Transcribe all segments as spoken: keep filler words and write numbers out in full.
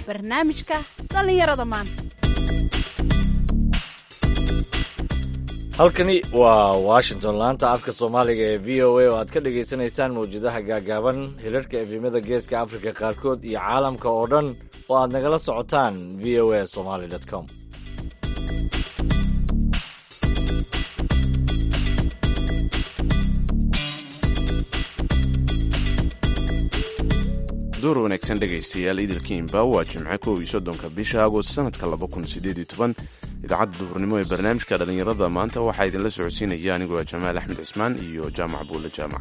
barnaamijka dhallinyarada maanta. halkani waa washington, laanta afka soomaaliga ee v o a oo aad ka dhagaysanaysaan mawjadaha gaagaaban hirarhka efemada geeska afrika qaarkood iyo caalamka oo dhan oo aad nagala socotaan v o a somaly com. door wanaagsan dhegaystayaal idilkiinba waa jimce kow iyo soddonka bisha agost sanadka laba kun sideed iyo toban. idaacadda duhurnimo ee barnaamijka dhallinyarada maanta waxaa idinla socodsiinaya anigoo jamaal axmed cismaan iyo jaamac buulle jaamac.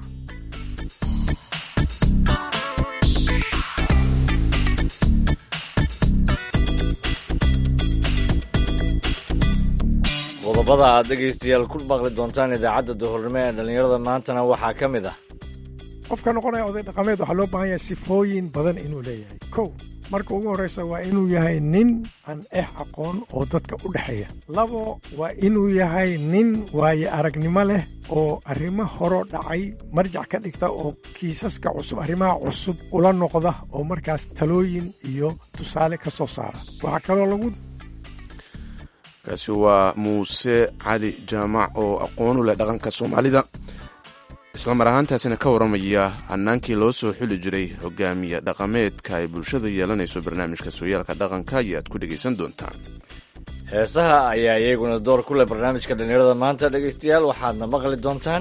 qodobada aad dhegaystayaal ku maqli doontaan idaacadda duhurnimo ee dhallinyarada maantana waxaa ka mid ah qofka noqonaya oday dhaqameed waxaa loo baahan yahay sifooyin badan inuu leeyahay. kow, marka ugu horreysa waa inuu yahay nin aan ex aqoon oo dadka u dhexeeya. labo, waa inuu yahay nin waaye aragnimo leh oo arrimo horo dhacay marjac ka dhigta oo kiisaska cusub arrimaha cusub ula noqda oo markaas talooyin iyo tusaale ka soo saara. waxaa kaloo lagu kaasi waa muuse cali jaamac oo aqoon u leh dhaqanka soomaalida, isla mar ahaantaasina ka warramaya hannaankii loo soo xuli jiray hogaamiye dhaqameedka ay bulshada yeelanayso. barnaamijka sooyaalka dhaqanka ayaad ku dhegaysan doontaan. heesaha ayaa iyaguna door ku leh barnaamijka dhallinyarada maanta. dhegaystayaal waxaadna maqli doontaan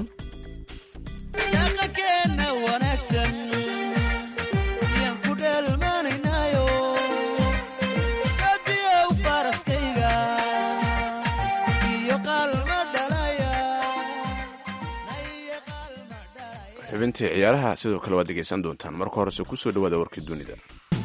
xubintii ciyaaraha sidoo kale waad dhegaysan doontaan. marka horese ku soo dhawaada warkii dunida.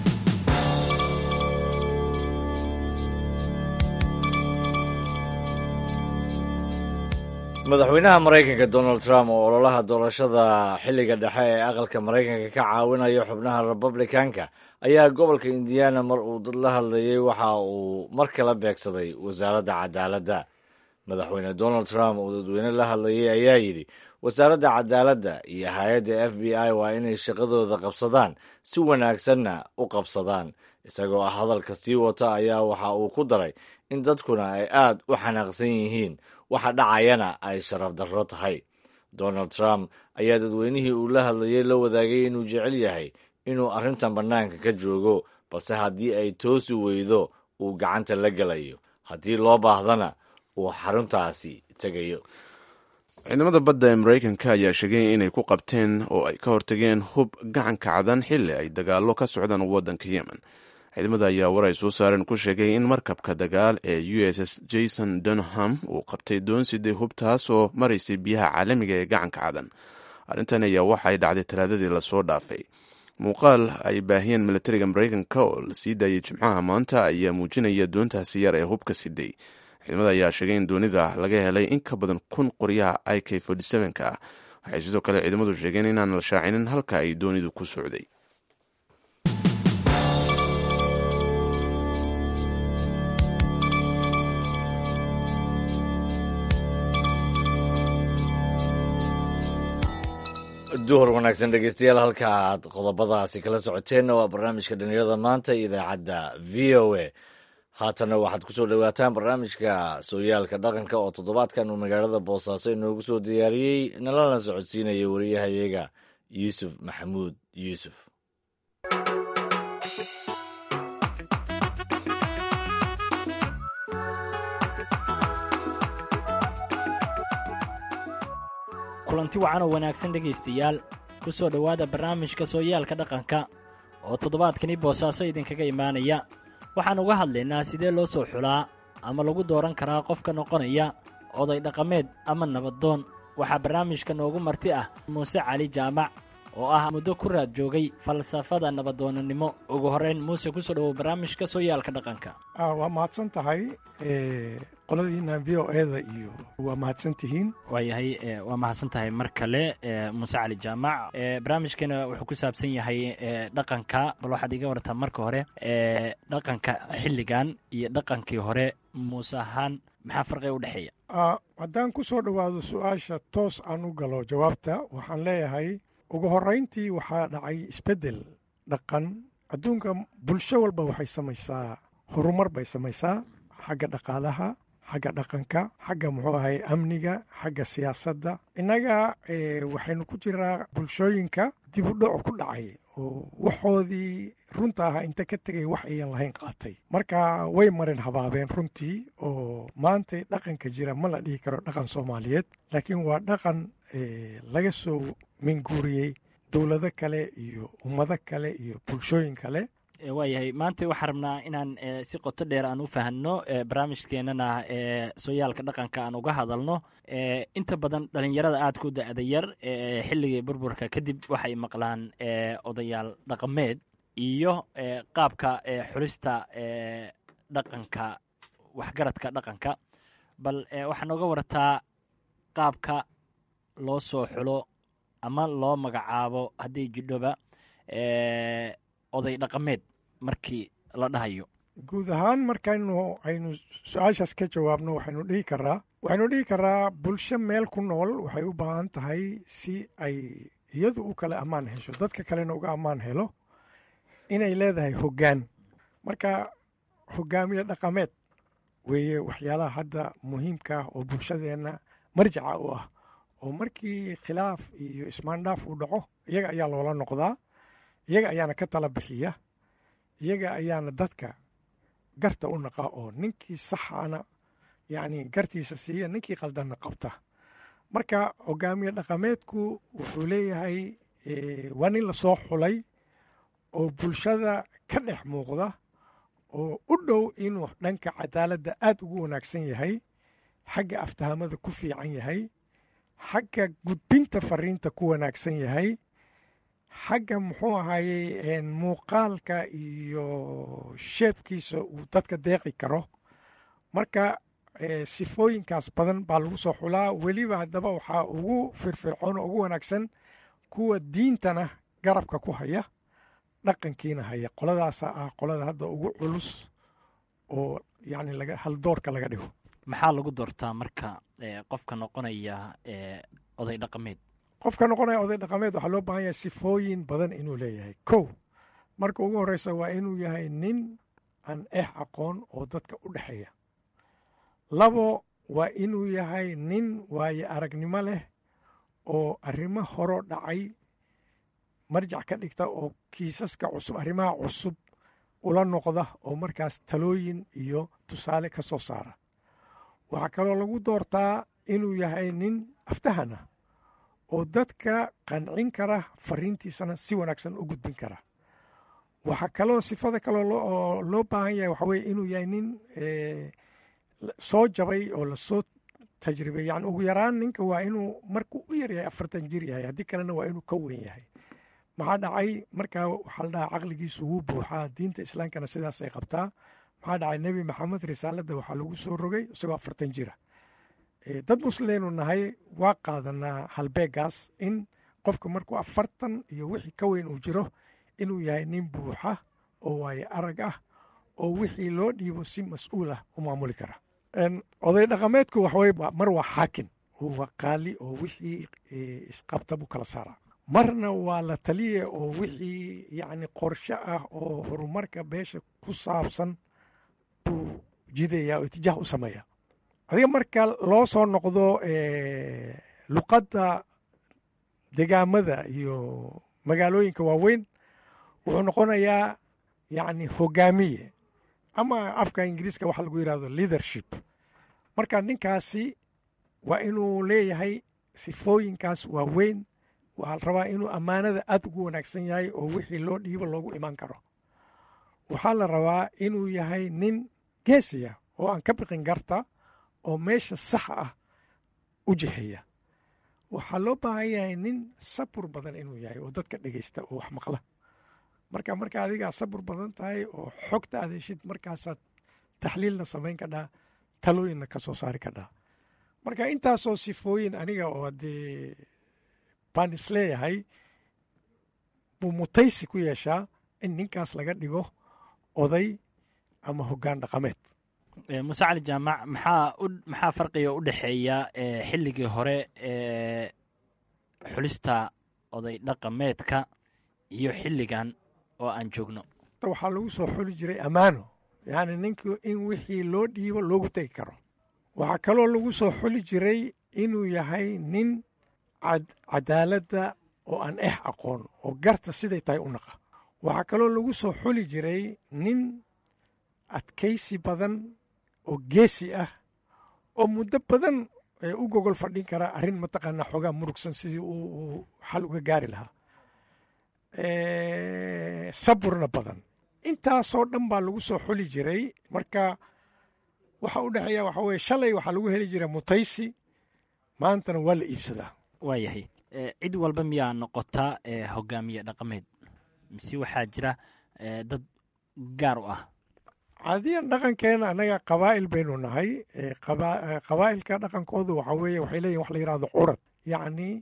madaxweynaha maraykanka donald trump oo ololaha doorashada xilliga dhexe ee aqalka maraykanka ka caawinayo xubnaha republikanka ayaa gobolka indiana mar uu dad la hadlayay waxa uu mar kala beegsaday wasaaradda cadaaladda. madaxweyne donald trump oo dadweyne la hadlayay ayaa yidhi wasaaradda cadaaladda iyo hay-adda f b i waa inay shaqadooda qabsadaan si wanaagsanna u qabsadaan. isagoo ah hadalka sii wata ayaa waxa uu ku daray in dadkuna ay aad u xanaaqsan yihiin, waxa dhacayana ay sharaf darro tahay. donald trump ayaa dadweynihii uu la hadlayay la wadaagay inuu jecel yahay inuu arrintan bannaanka ka joogo, balse haddii ay toosi weydo uu gacanta la gelayo, haddii loo baahdana uu xaruntaasi tegayo. ciidamada badda ee maraykanka ayaa sheegay inay ku qabteen oo ay ka hortageen hub gacanka cadan xilli ay dagaallo ka socdaan waddanka yemen. ciidamada ayaa war ay soo saareen ku sheegay in markabka dagaal ee u s s jason dunham uu qabtay doonsiday hubtaas oo maraysay biyaha caalamiga ee gacanka cadan. arrintan ayaa waxaay dhacday talaadadii lasoo dhaafay. muuqaal ay baahiyeen militariga maraykanka oo la sii daayay jimcaha maanta ayaa muujinaya doontaasi yar ee hubka siday. ciidamada ayaa sheegay in doonida laga helay in ka badan kun qoryaha i k ka ah. waxay sidoo kale ciidamadu sheegeen inaan la shaacinin halka ay doonidu ku socday. duhur wanaagsan dhegeystayaal, halka aad qodobadaasi kala socoteenna waa barnaamijka dhallinyarada maanta iyo idaacadda v o a. haatanna waxaad ku soo dhowaataan barnaamijka sooyaalka dhaqanka oo toddobaadkan uu magaalada boosaaso inoogu soo diyaariyey nalana socodsiinaya wariyahayaga yuusuf maxamuud yuusuf. kulanti wacan oo wanaagsan dhegaystayaal, ku soo dhowaada barnaamijka sooyaalka dhaqanka oo toddobaadkani boosaaso idinkaga imaanaya. waxaan uga hadlaynaa sidee loo soo xulaa ama lagu dooran karaa qofka noqonaya oday dhaqameed ama nabadoon. waxaa barnaamijka noogu marti ah muuse cali jaamac oo ah muddo ku raad joogay falsafada nabadoonnimo. ugu horrayn muuse, ku soo dhowow barnaamijka sooyaalka dhaqanka. waa mahadsan tahay qoladiina v o eda iyo waa mahadsan tihiin. waayahay, waa mahadsan tahay mar kale muuse cali jaamac. barnaamijkeena wuxuu ku saabsan yahay dhaqanka. bal waxaad iga wartaa marka hore dhaqanka xilligan iyo dhaqankii hore muuse ahaan maxaa farqiga u dhexeeya? haddaan ku soo dhowaado su-aasha toos aan u galo jawaabta, waxaan leeyahay ugu horrayntii waxaa dhacay isbeddel dhaqan adduunka bulsho walba waxay samaysaa horumar bay samaysaa xagga dhaqaalaha, xagga dhaqanka, xagga muxuu ahay amniga, xagga siyaasadda. innaga waxaynu ku jiraa bulshooyinka dib u dhaco ku dhacay oo waxoodii runta ahaa inta ka tegay wax ayan lahayn qaatay. marka way marin habaabeen runtii, oo maantay dhaqanka jira ma la dhihi karo dhaqan soomaaliyeed, laakiin waa dhaqan laga soo minguuriyey dowlado kale iyo ummado kale iyo bulshooyin kale. waayahay, maanta waxaan rabnaa inaan si qoto dheer aan u fahanno barnaamijkeenana sooyaalka dhaqanka aan uga hadalno. inta badan dhalinyarada aad ku da-da yar xilligii burburka kadib waxay maqlaan odayaal dhaqameed iyo qaabka xulista dhaqanka, waxgaradka dhaqanka. bal waxaa nooga warataa qaabka loo soo xulo ama loo magacaabo haddii jidhoba oday dhaqameed markii la dhahayo. guud ahaan markaynu aynu su-aashaas ka jawaabno waxaynu dhihi karaa waxaynu dhihi karaa bulsho meel ku nool waxay u baahan tahay si ay iyadu u kale ammaan hesho, dadka kalena uga ammaan helo, inay leedahay hoggaan. marka hogaamiye dhaqameed weeye waxyaalaha hadda muhiimka ah oo bulshadeenna marjaca u ah, oo markii khilaaf iyo ismaandhaaf uu dhaco iyaga ayaa loola noqdaa, iyaga ayaana ka tala bixiya, iyaga ayaana dadka garta u naqaa oo ninkii saxana yacni gartiisa siiya, ninkii qaldanna qabta. marka hogaamiye dhaqameedku wuxuu leeyahay waa nin lasoo xulay oo bulshada ka dhex muuqda, oo u dhow inuu dhanka cadaaladda aad ugu wanaagsan yahay, xagga aftahamada ku fiican yahay, xagga gudbinta fariinta ku wanaagsan yahay, xagga muxuu ahayey muuqaalka iyo sheebkiisa uu dadka deeqi karo. marka sifooyinkaas badan baa lagu soo xulaa. weliba haddaba waxaa ugu firfircoon oo ugu wanaagsan kuwa diintana garabka ku haya, dhaqankiina haya. qoladaasa ah qolada hadda ugu culus oo yacni laga haldoorka laga dhigo. maxaa lagu doortaa marka qofka noqonaya oday dhaqameed? qofka noqonaya oday dhaqameed waxaa loo baahan yahay sifooyin badan inuu leeyahay. kow, marka ugu horreysa waa inuu yahay nin aan eex aqoon oo dadka u dhexeeya. labo, waa inuu yahay nin waaye aragnimo leh oo arrimo horoo dhacay marjac ka dhigta, oo kiisaska cusub, arrimaha cusub ula noqda, oo markaas talooyin iyo tusaale ka soo saara. waxaa kaloo lagu doortaa inuu yahay nin aftahana oo dadka qancin kara, fariintiisana si wanaagsan u gudbin kara. waxaa kaloo sifada kaloo loo baahan yahay waxaa weye inuu yahay nin soo jabay oo lasoo tajribay. yani ugu yaraan ninka waa inuu markuu u yaryahay afartan jir yahay, haddii kalena waa inuu ka weyn yahay. maxaa dhacay markaa waxaa la dhahaa caqligiisu wuu buuxaa, diinta islaamkana sidaas ay qabtaa. maxaa dhacay nebi maxamed risaaladda waxaa lagu soo rogay isagoo afartan jira. dad muslimeynu nahay waa qaadanaa halbeegaas in qofka markuu afartan iyo wixii ka weyn uu jiro inuu yahay nin buuxa oo waaye arag ah oo wixii loo dhiibo si mas-uul ah u maamuli kara. oday dhaqameedku waxaweye mar waa xaakin, waa qaali oo wixii isqabta buu kala saaraa. marna waa la taliye oo wixii yacni qorshe ah oo horumarka beesha ku saabsan buu jidaya oo itijaah u sameeya. adiga marka loo soo noqdo luqadda degaamada iyo magaalooyinka waaweyn wuxuu noqonayaa yacni hogaamiye, ama afka ingiriiska waxa lagu yidhahdo leadership. marka ninkaasi waa inuu leeyahay sifooyinkaas waaweyn. waxaa la rabaa inuu ammaanada aad ugu wanaagsan yahay oo wixii loo dhiibo loogu imaan karo. waxaa la rabaa inuu yahay nin geesiya oo aan ka biqin garta, oo meesha saxa ah u jiheeya. waxaa loo baahan yahay nin sabur badan inuu yahay oo dadka dhegaysta oo wax maqla. marka marka adigaa sabur badan tahay oo xogta aad heshid, markaasaad taxliilna samayn kadhaa, talooyinna ka soo saari kadhaa. marka intaasoo sifooyin aniga oo dee baan isleeyahay buu mutaysi ku yeeshaa in ninkaas laga dhigo oday ama hoggaan dhaqameed. muse cali jaamac, maxaa maxaa farqiga u dhexeeya xilligii hore ee xulista oday dhaqameedka iyo xilligan oo aan joogno? horta waxaa lagu soo xuli jiray ammaano yacni ninkii in wixii loo dhiibo loogu tegi karo. waxaa kaloo lagu soo xuli jiray inuu yahay nin cadaaladda oo aan ex aqoon oo garta siday tahay u naqa. waxaa kaloo lagu soo xuli jiray nin adkaysi badan oo geesi ah oo muddo badan u gogol fadhin karaa arrin mataqaanaa xoogaa murugsan sidii uu xal uga gaari lahaa, saburna badan. intaasoo dhan baa lagu soo xuli jiray. marka waxa u dhexeeya waxa weye shalay waxaa lagu heli jiray mutaysi, maantana waa la iibsadaa. waayahay cid walba miyaa noqotaa hogaamiye dhaqameed mise waxaa jira dad gaar u ah? caadiyan dhaqankeena annaga qabaa'il baynu nahay. qabaa'ilka dhaqankoodu waxa weeye waxay leeyihin wax la yidhahdo curad, yacni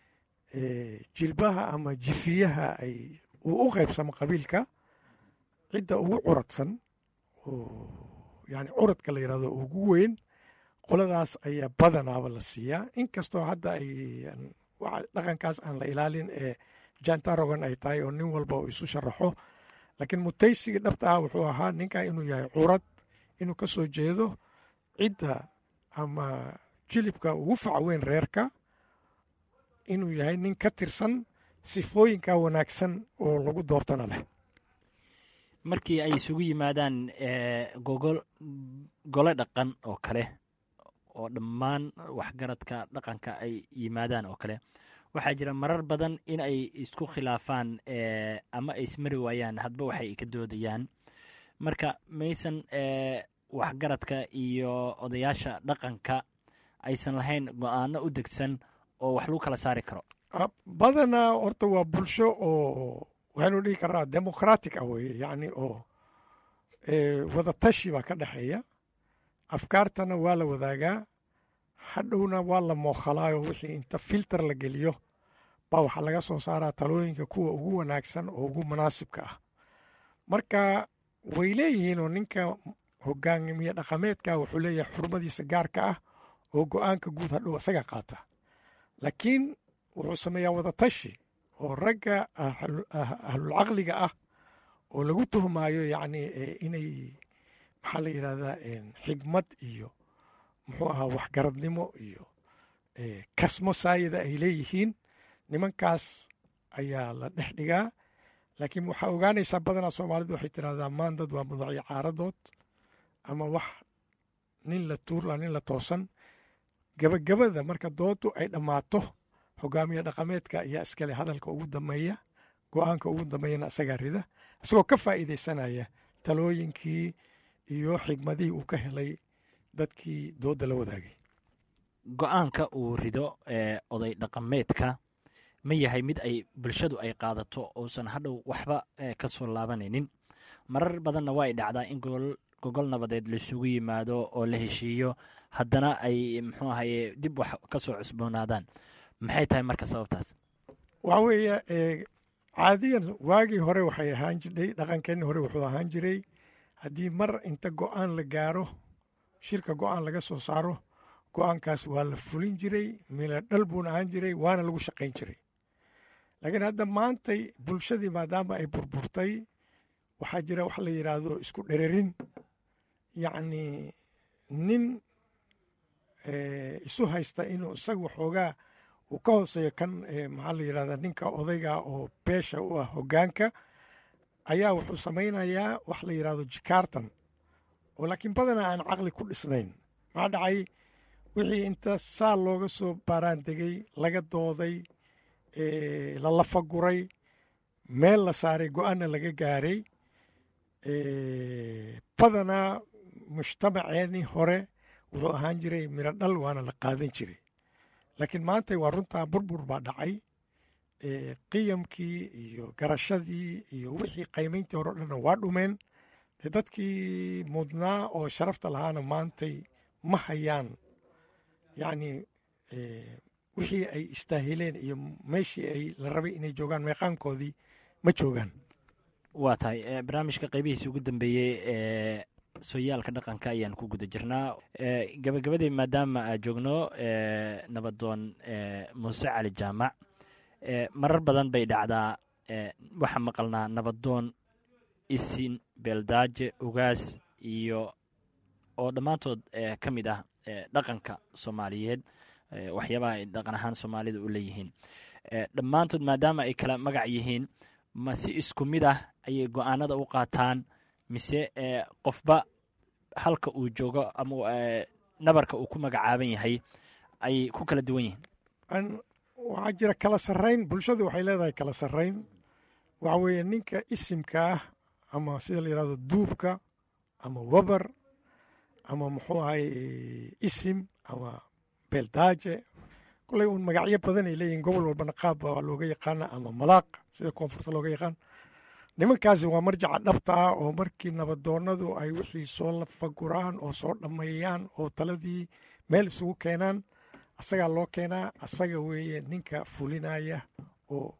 jilbaha ama jifiyaha ay uu u qaybsamo qabiilka cidda ugu curadsan oo yani curadka la yidhahdo ugu weyn, qoladaas ayaa badanaaba la siiyaa. inkastoo hadda ay dhaqankaas aan la ilaalin ee jantarogan ay tahay oo nin walba uu isu sharaxo, laakiin mutaysigii dhabta ah wuxuu ahaa ninkaa inuu yahay curad, inuu ka soo jeedo cidda ama jilibka ugu fac weyn reerka, inuu yahay nin ka tirsan sifooyinka wanaagsan oo lagu doortana leh. markii ay isugu yimaadaan gogol gole dhaqan oo kale oo dhammaan waxgaradka dhaqanka ay yimaadaan oo kale, waxaa jira marar badan in ay isku khilaafaan ama ay ismari waayaan hadba waxay ka doodayaan. marka maysan waxgaradka iyo odayaasha dhaqanka aysan lahayn go-aano u degsan oo wax lagu kala saari karo? badanaa horta waa bulsho oo waxaynu dhihi karaa democratic ah weye, yacni oo wada tashi baa ka dhexeeya, afkaartana waa la wadaagaa, hadhowna waa la mookhalaayo wixii inta filter la geliyo baa waxaa laga soo saaraa talooyinka kuwa ugu wanaagsan oo ugu munaasibka ah. marka way leeyihiin oo ninka hogaamiye dhaqameedka wuxuu leeyahay xurmadiisa gaarka ah oo go-aanka guud hadhow isaga qaata, laakiin wuxuu sameeyaa wada tashi oo ragga ahlulcaqliga ah oo lagu tuhmaayo yacni inay maxaa la yidhahdaa xigmad iyo muxuu ahaa waxgaradnimo iyo kasmo saayida ay leeyihiin, nimankaas ayaa la dhex dhigaa. laakiin waxaa ogaanaysaa badanaa soomaalidu waxay tidhahdaa maandad waa mudacyo caaradood, ama wax nin la tuurla nin la toosan. gebagabada marka doodu ay dhammaato, hogaamiye dhaqameedka ayaa iskale hadalka ugu dambeeya, go-aanka ugu dambeeyana isagaa rida, isagoo ka faa'iidaysanaya talooyinkii iyo xigmadihii uu ka helay dadkii doodda la wadaagay. go-aanka uu rido oday dhaqameedka ma yahay mid ay bulshadu ay qaadato uusan hadhow waxba ka soo laabanaynin? marar badanna waa ay dhacdaa in gogol nabadeed laisugu yimaado oo la heshiiyo, haddana ay muxuu ahaye dib wax ka soo cusboonaadaan. maxay tahay marka sababtaas? waxa weeye caadiyan waagii hore waxay ahaan jirdhay, dhaqankeenni hore wuxuu ahaan jiray haddii mar inta go-aan la gaaro, shirka go-aan laga soo saaro, go-aankaas waa la fulin jiray, mila dhal buuna ahaan jiray, waana lagu shaqayn jiray. laakiin hadda maantay bulshadii maadaama ay burburtay, waxaa jira wax la yidhaahdo isku dhererin, yacni nin isu haysta inuu isagu xoogaa uu ka hooseeyo kan maxaa la yidhahdaa ninka odayga oo beesha u ah hoggaanka, ayaa wuxuu samaynayaa wax la yidhahdo jikaartan oo laakiin badanaa aan caqli ku dhisnayn. maxaa dhacay wixii inta saa looga soo baaraan degay, laga dooday, la lafaguray, meel la saaray, go-aanna laga gaaray, badanaa mujtamaceennii hore wuxuu ahaan jiray miro dhal waana la qaadan jiray. laakiin maanta waa runtaa burbur baa dhacay, qiyamkii iyo garashadii iyo wixii qiimayntii hore o dhanna waa dhumeen. dee dadkii mudnaa oo sharafta lahaana maantay ma hayaan yacni wixii ay istaahileen iyo meeshii ay la rabay inay joogaan meeqaankoodii ma joogaan. waa tahay barnaamijka qaybihiisa ugu dambeeyey ee sooyaalka dhaqanka ayaan ku guda jirnaa. gabagabadii maadaama aan joogno nabadoon muuse cali jaamac, marar badan bay dhacdaa waxaa maqalnaa nabadoon isin beeldaaje ugaas iyo oo dhammaantood ka mid ah dhaqanka soomaaliyeed, waxyaabaha ay dhaqan ahaan soomaalida u leeyihiin. dhammaantood maadaama ay kala magac yihiin, ma si isku mid ah ayay go-aanada u qaataan, mise qofba halka uu joogo ama nabarka uu ku magacaaban yahay ayay ku kala duwan yihiin? waxaa jira kala sarrayn, bulshadu waxay leedahay kala sarrayn. waxa weeye ninka isimka ah ama sida la yidhahdo duubka ama wabar ama muxuu ahay isim ama beeldaaje, koley uun magacyo badan ay leeyihin, gobol walbana qaab baa looga yaqaana, ama malaaq sida koonfurta looga yaqaan. nimankaasi waa marjaca dhabta ah oo markii nabadoonnadu ay wixii soo lafaguraan oo soo dhammeeyaan oo taladii meel isugu keenaan, asagaa loo keenaa. asaga weeye ninka fulinaya oo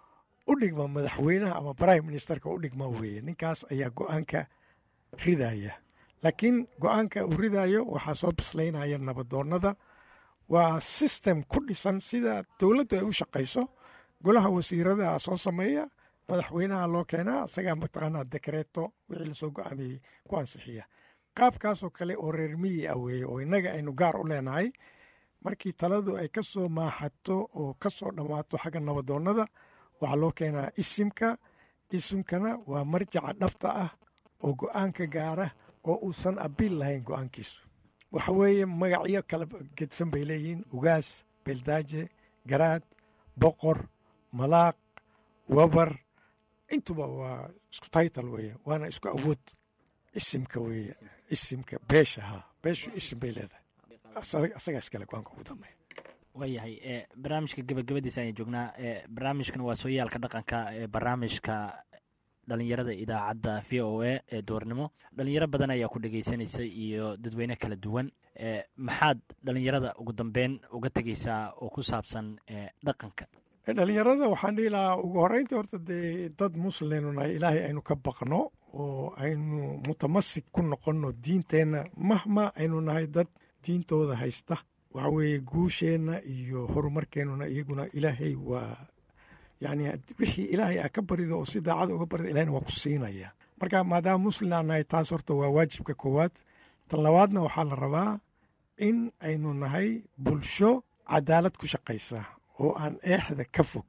u dhigma madaxweynaha ama prime ministerka u dhigma weeye, ninkaas ayaa go-aanka ridaya. laakiin go-aanka uu ridayo waxaa soo bislaynaya nabadoonnada. waa system ku dhisan sida dowladdu ay u shaqayso. golaha wasiiradaha soo sameeya, madaxweynaha loo keenaa, asagaa mataqaanaa dekreeto wixii lasoo go-aamiyey ku ansixiya. qaabkaasoo kale oo reer miyi ah weeye oo innaga aynu gaar u leenahay. markii taladu ay ka soo maaxato oo ka soo dhammaato xagga nabadoonnada, waxaa loo keenaa isimka. isimkana waa marjaca dhabta ah oo go-aanka gaara oo uusan abiil lahayn go-aankiisu. waxa weeye magacyo kala gedsan bay leeyihiin: ugaas, beeldaaje, garaad, boqor, malaaq, wabar. intuba waa isku taytal weeye, waana isku awood. isimka weeye, isimka beeshaha, beeshu isim bay leedahay. asagaa iskale go-aanka ugu dambeeya. waayahay barnaamijka gabagabadiisa ayaan joognaa. barnaamijkan waa sooyaalka dhaqanka ee barnaamijka dhalinyarada idaacadda v o a ee doornimo. dhalinyaro badan ayaa ku dhegeysanaysa iyo dadweyne kala duwan. maxaad dhalinyarada ugu dambeyn uga tegeysaa oo ku saabsan dhaqanka? dhalinyarada waxaan dhihi lahaa ugu horreyntii horta dee dad muslinunahay, ilaahay aynu ka baqno oo aynu mutamasik ku noqonno diinteenna. mahma aynu nahay dad diintooda haysta, waxa weeye guusheenna iyo horumarkeennuna iyaguna ilaahay waa yacni wixii ilaahay aa ka barido oo si daacada uga barida ilahayna waa ku siinaya. marka maadaama muslim aan nahay, taas horta waa waajibka koowaad. tan labaadna waxaa la rabaa in aynu nahay bulsho cadaalad ku shaqaysa oo aan eexda ka fog.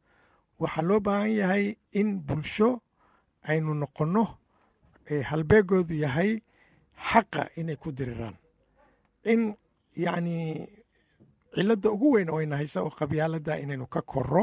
waxaa loo baahan yahay in bulsho aynu noqonno halbeegoodu yahay xaqa inay ku diriraan. in yacni cilladda ugu weyn oo ayna haysa oo qabyaaladda inaynu ka korro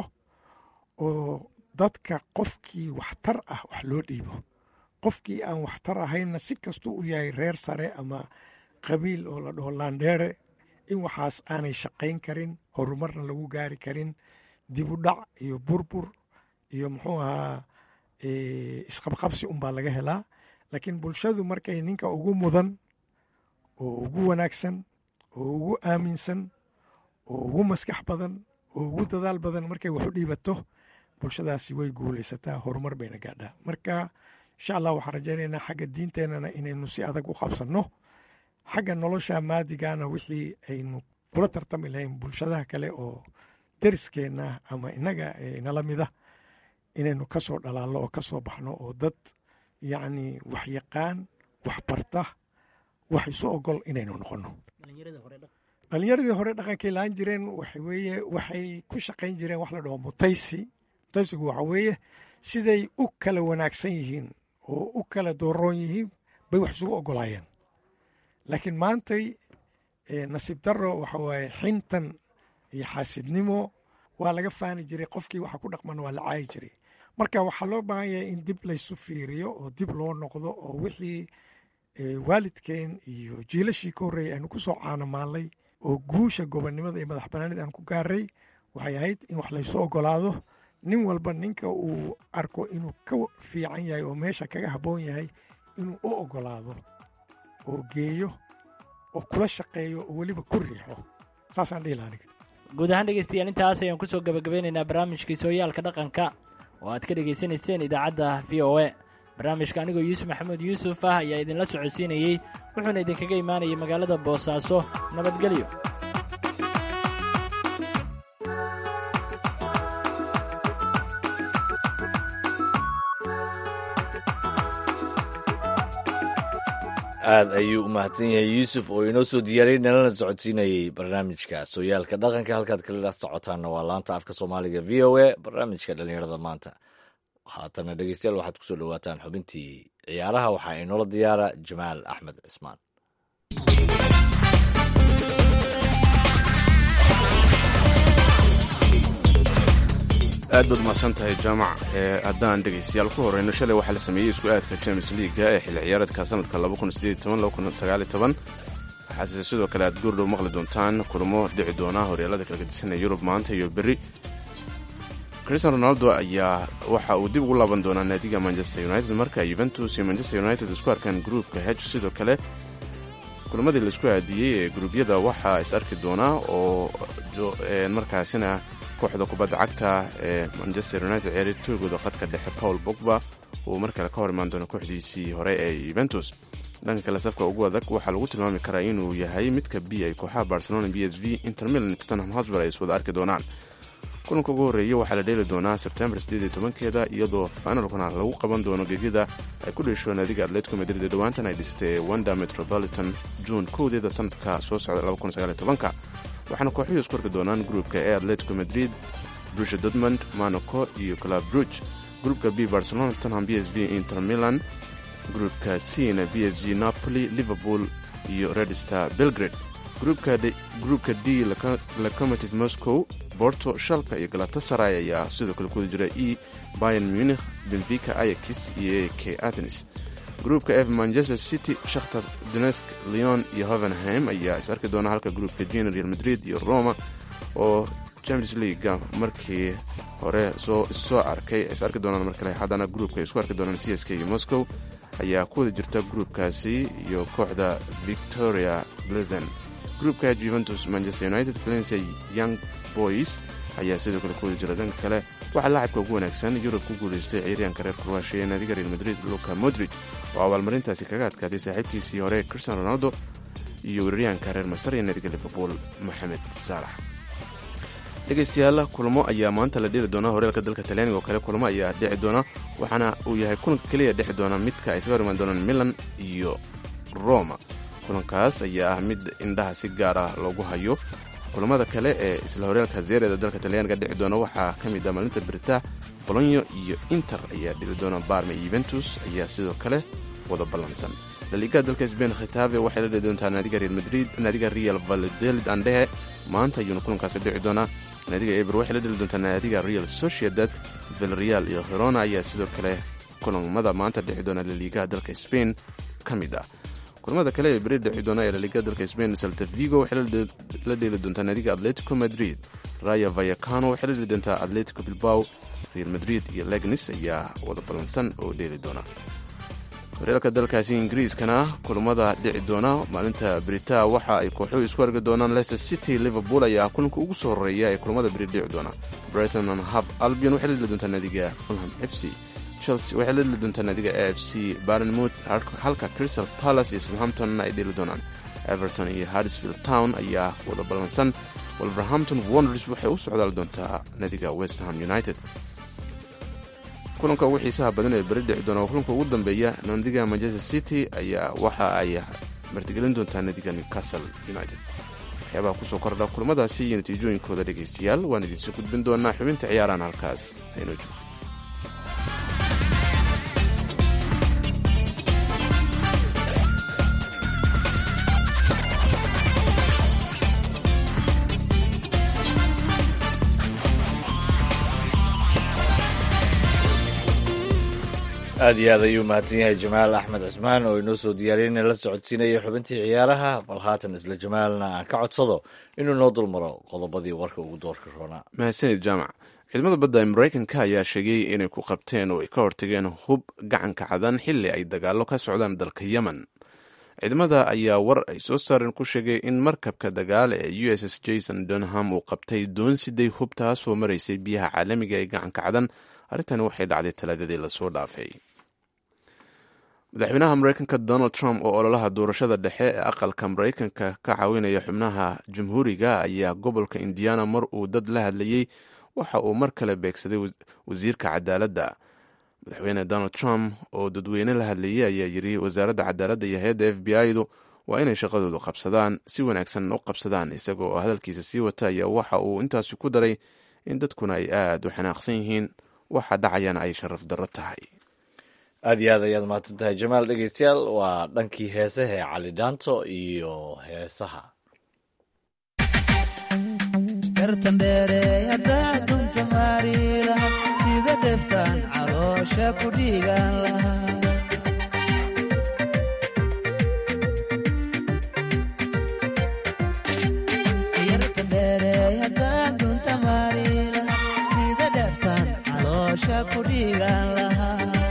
oo dadka qofkii waxtar ah wax loo dhiibo. qofkii aan waxtar ahaynna si kastuu u yahay reer sare ama qabiil oo la dhaho laandheere, in waxaas aanay shaqayn karin, horumarna lagu gaari karin, dib u dhac iyo burbur iyo muxuu ahaa isqabqabsi unbaa laga helaa. laakiin bulshadu markay ninka ugu mudan oo ugu wanaagsan oo ugu aaminsan oo ugu maskax badan oo ugu dadaal badan markay wax u dhiibato, bulshadaasi way guulaysataa, horumar bayna gaadhaa. marka insha allah waxaan rajaynaynaa xagga diinteennana inaynu si adag u qabsanno. xagga nolosha maadigana wixii aynu kula tartami lahayn bulshadaha kale oo deriskeenna ama innaga nala mida, inaynu ka soo dhalaalno oo ka soo baxno oo dad yacni wax yaqaan, wax barta, wax isu ogol inaynu noqonno. dhalinyaradii hore dhaqankay lahaan jireen waxa weeye waxay ku shaqayn jireen wax la dhaho mutaysi. mutaysigu waxa weeye siday u kala wanaagsan yihiin oo u kala dooroon yihiin bay wax isugu ogolaayeen. laakiin maantay nasiib darro waxa waaye xintan iyo xaasidnimo waa laga faani jiray. qofkii waxa ku dhaqmana waa la caayi jiray. marka waxaa loo baahan yahay in dib laysu fiiriyo oo dib loo noqdo oo wixii waalidkeen iyo jiilashii ka horreeyay aynu ku soo caanamaalnay oo guusha gobonnimada iyo madax banaanida aan ku gaaray waxay ahayd in wax laysu ogolaado. nin walba ninka uu arko inuu ka fiican yahay oo meesha kaga habboon yahay inuu u ogolaado oo geeyo oo kula shaqeeyo oo weliba ku riixo. saasaan dhihi lahaa aniga. guud ahaan dhegeystayaal intaas ayaan kusoo gabagabeynaynaa barnaamijkii sooyaalka dhaqanka oo aad ka dhegaysanayseen idaacadda v o a. barnaamijka anigoo yuusuf maxamuud yuusuf ah ayaa idinla socodsiinayey, wuxuuna idinkaga imaanayay magaalada boosaaso. nabadgelyo. aad ayuu u mahadsan yahay yuusuf oo inoo soo diyaariyey nalana socodsiinayey barnaamijka sooyaalka dhaqanka. halkaad kalila socotaanna waa laanta afka soomaaliga v o a barnaamijka dhallinyarada maanta. haatana dhegeystayaal waxaad kusoo dhawaataan xubintii ciyaaraha. waxaa inoola diyaara jamaal axmed cismaan. aad baad umahadsan tahay jaamac. haddaan dhegaystayaal ku horeyno, shalay waxaa la sameeyey isku aadka champions leaga ee xilli ciyaareedka sanadka waxaase sidoo kale aad goordhow maqli doontaan kulamo dhici doona horyaalada kala gedisan ee yurub maanta iyo berri. cristiano ronaldo ayaa waxa uu dib ugu laaban doonaa naadiga manchester united marka yuventus iyo manchester united isku arkaan gruupka h. sidoo kale kulamadii laisku aadiyey ee gruubyada waxaa is arki doonaa oo markaasina kooxda kubadda cagta ee manchester united ciyaartoygooda khadka dhexe paul bogba uu mar kale ka hor imaan doono kooxdiisii hore ee yuventus. dhanka kale safka ugu adag waxaa lagu tilmaami karaa inuu yahay midka b ay kooxaha barcelona, b s v, inter milan, tottenham hotspur ay iswada arki doonaan. kulanka ugu horreeyey waxaa la dheeli doonaa sebtembar sideed iyo tobankeeda iyadoo finalkuna lagu qaban doono gegida ay ku dheesho naadiga atletico madrid ee dhowaantan ay dhisatay ee wanda metropolitan juun kowdeeda sanadka soo socda waxaana kooxuhu isku arki doonaan gruupka e atletico madrid, brusha dortmund, monaco iyo club brugge. gruupka b barcelona, tottenham, b s v, inter milan. gruupka c na b s g, napoli, liverpool iyo red star belgrade. gruupka d locomotive moscow, borto, shalka iyo galatasaray ayaa sidoo kale kuwada jira e bayern munich, benfica, ayax iyo a k athens. gruupka f manchester city, shakhtar donetsk, leon iyo hovenheim ayaa is arki doona, halka gruupka j real madrid iyo roma oo champions leaguega markii hore soo arkay is arki doonaan mar kale. haddana gruupka isku arki doonaan c s k iyo moscow ayaa ku wada jirta gruupkaasi iyo kooxda victoria pleasant. gruupka juventus, manchester united, valencia, young boys ayaa sidoo kale ku wada jira. dhanka kale waxaa laacibka ugu wanaagsan yurub ku guulaystay ciyaaryahanka reer kroatia ee naadiga real madrid luka modrid oo abaalmarintaasi kaga adkaaday saaxiibkiisii hore cristiano ronaldo iyo weeraryahanka reer masar ee naadiga liverpool moxamed saalax. dhegaystayaal kulamo ayaa maanta la dheli doonaa horyaalka dalka talyaaniga oo kale kulamo ayaa dhici doona, waxaana uu yahay kulanka keliya dhexi doona midka ay isaga hor imaan doonaan milan iyo roma. kulankaas ayaa ah mid indhaha si gaar ah loogu hayo. kulamada kale ee isla horyaalka zeereeda dalka talyaaniga dhici doona waxaa ka mid ah maalinta berita bolonyo iyo inter ayaa dheli doona. barma iyo yuventus ayaa sidoo kale wada ballansan. laliga dalka sbain khitaave waxay la dheli doontaa naadiga real madrid, naadiga real valladolid andhehe maanta ayuuna kulankaasi dhici doonaa. naadiga eber waxay la dheli doontaa naadiga real sociedad, villarreal iyo khirona ayaa sidoo kale kulamada maanta dhici doona laligaha dalka spain ka mid ah. kulamada kale ee beri dhici doona ee laliga dalka spain, celta vigo waxay la dheeli doontaa naadiga atletico madrid, raya vallecano waxay la dheeli doontaa atletico bilbao, real madrid iyo legnis ayaa wada ballansan oo dheeli doona. horyaalka dalkaasi ingiriiskana kulamada dhici doona maalinta berita waxa ay kooxuhu isku argi doonaan. leicester city, liverpool ayaa kulanka ugu soo horeeya ee kulamada beri dhici doona. brighton and hove albion waxay la dheli doontaa naadiga fulham f c, chelsea waxay la dheli doontaa naadiga a f c barnmouth, halka crystal palace iyo southampton ay dheli doonaan. everton iyo huddersfield town ayaa wada ballansan. wolverhampton wanderers waxay u socdaali doontaa naadiga west ham united. kulanka ugu xiisaha badan ee beri dhici doona waa kulanka ugu dambeeya. naadiga manchester city ayaa waxa ay martigelin doontaa naadiga newcastle united. waxyaabaha kusoo kordha kulamadaasi iyo natiijooyinkooda dhegaystayaal waan idinsoo gudbin doonaa. xubinta ciyaarahan halkaas haynoo joogto. aad iyo aad ayuu mahadsan yahay jamaal axmed cismaan oo inoo soo diyaariyeyna la socodsiinaya xubintii ciyaaraha. bal haatan isla jamaalna aan ka codsado inuu noo dulmaro qodobadii warka ugu doorka roonaa. mahadsanid jaamac. ciidamada badda ee maraykanka ayaa sheegay inay ku qabteen oo ay ka hortageen hub gacanka cadan xilli ay dagaallo ka socdaan dalka yemen. ciidamada ayaa war ay soo saareen ku sheegay in markabka dagaal ee u s s jason dunham uu qabtay doon siday hub taasoo maraysay biyaha caalamiga ee gacanka cadan. arrintani waxay dhacday talaadadii lasoo dhaafay. madaxweynaha maraykanka donald trump oo ololaha doorashada dhexe ee aqalka maraykanka ka caawinaya xubnaha jamhuuriga ayaa gobolka indiana mar uu dad la hadlayey waxa uu mar kale beegsaday wasiirka cadaaladda. madaxweyne donald trump oo dadweyne la hadlayay ayaa yidhi wasaaradda cadaaladda iyo hay-adda f b i du waa inay shaqadoodu qabsadaan si wanaagsan u qabsadaan. isaga oo hadalkiisa sii wata ayaa waxa uu intaasi ku daray in dadkuna ay aada u xanaaqsan yihiin waxa dhacayana ay sharaf darro tahay. aad iyo aad ayaad mahadsan tahay jamaal. dhegeystayaal waa dhankii heesaha ee cali dhaanto iyo heesaha gartandheere haddaa dunta maari laha sida dheftaan caloosha ku dhiigaan lahaa gartandheere haddaa dunta maari laha sida dheftaan caloosha ku dhiigaan lahaa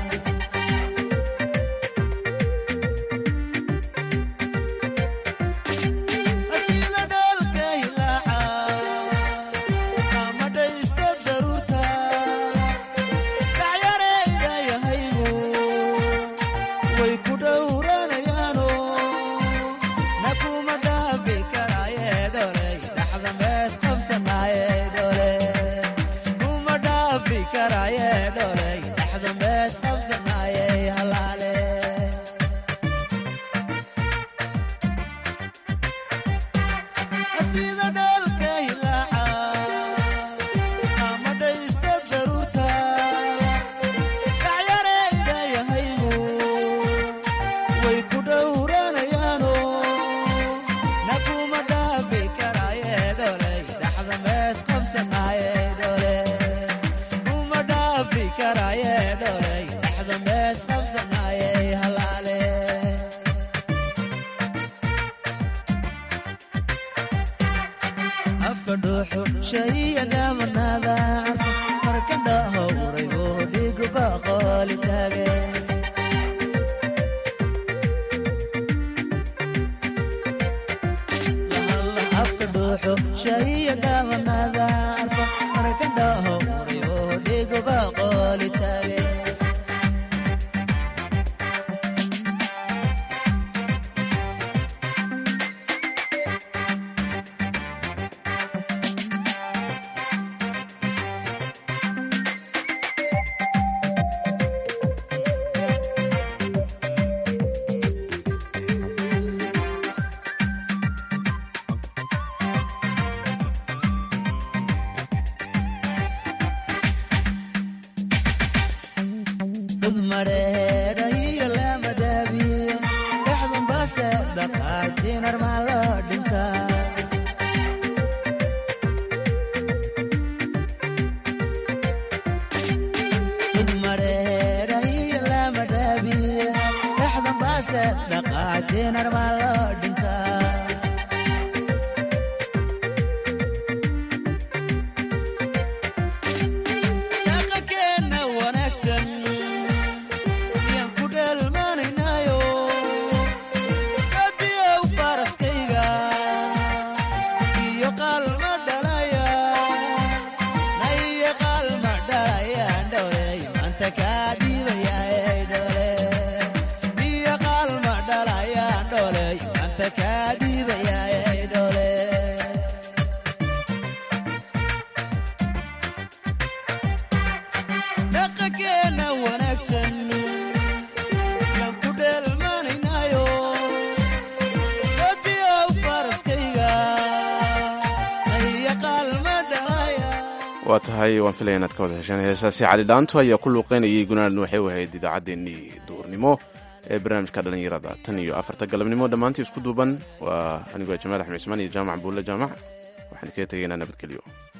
waa tahay waan filaya inaad ka wada hesheen heesaasi cali dhaanto ayaa ku luuqeynayay gunaadna waxay u ahayd idaacaddeenii duurnimo ee barnaamijka dhallinyarada tan iyo afarta galabnimo dhammaantii isku duuban waa anigoo jamaal axmed ismaan iyo jaamac buulle jaamac waxaan kaga tegaynaa nabadgelyo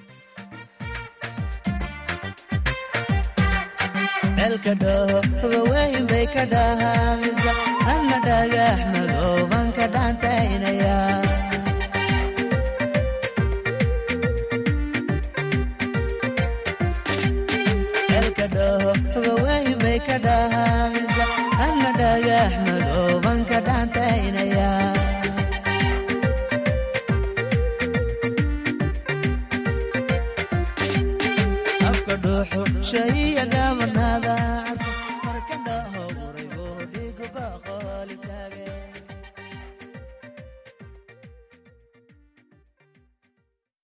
elka dhaho habaweyn bay ka dhahaamisa anna dhagax madooban ka dhaantaynaya habaweyn bay ka dhahaamisa anna dhagax madooban ka dhaantaynaya afka dhuuxu shayiya dhaamana